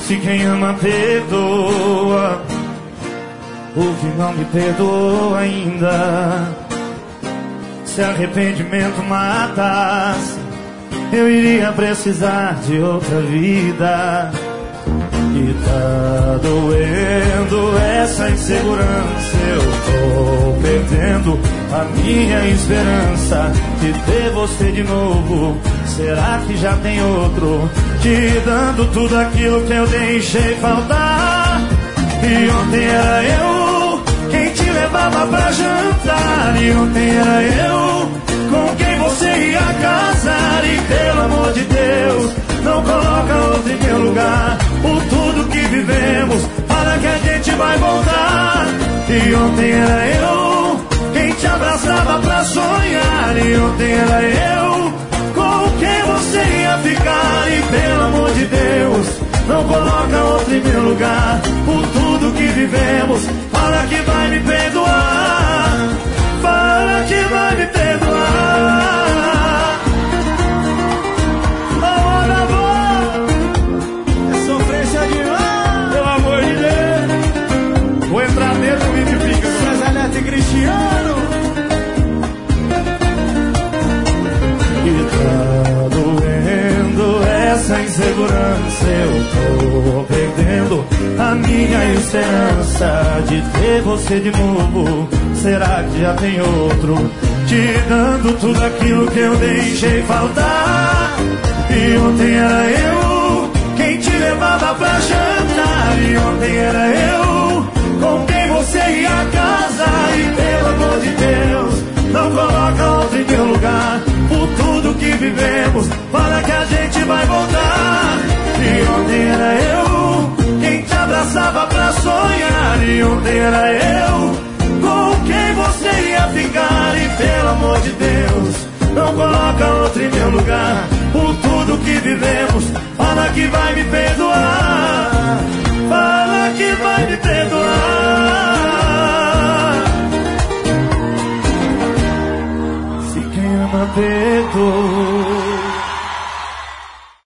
Se quem ama perdoa, o que não me perdoou ainda. Se arrependimento matasse, eu iria precisar de outra vida. E tá doendo essa insegurança, eu tô perdendo a minha esperança de ter você de novo. Será que já tem outro te dando tudo aquilo que eu deixei faltar? E ontem era eu quem te levava pra jantar, e ontem era eu com quem você ia casar. E pelo amor de Deus, não coloca outro em meu lugar. Por tudo que vivemos, para que a gente vai voltar. E ontem era eu quem te abraçava pra sonhar, e ontem era eu com quem você ia ficar. E pelo amor de Deus, não coloca outro em meu lugar. Por tudo que vivemos, fala que vai me perdoar. Fala que vai me perdoar. Oh, na boa, é sofrência demais. Pelo amor de Deus, vou entrar dentro e me fica. César Neto e Cristiano. E tá doendo essa insegurança, eu tô perdendo a minha esperança de ter você de novo. Será que já tem outro te dando tudo aquilo que eu deixei faltar? E ontem era eu quem te levava pra jantar, e ontem era eu com quem você ia casar. E pelo amor de Deus, não coloca outro em meu lugar. Por tudo que vivemos, fala que a gente vai voltar. E ontem era eu quem te abraçava pra sonhar, e ontem era eu com quem você ia ficar. E pelo amor de Deus, não coloca outro em meu lugar. Por tudo que vivemos, fala que vai me perdoar. Fala que vai me perdoar. Se quem ama perdoa,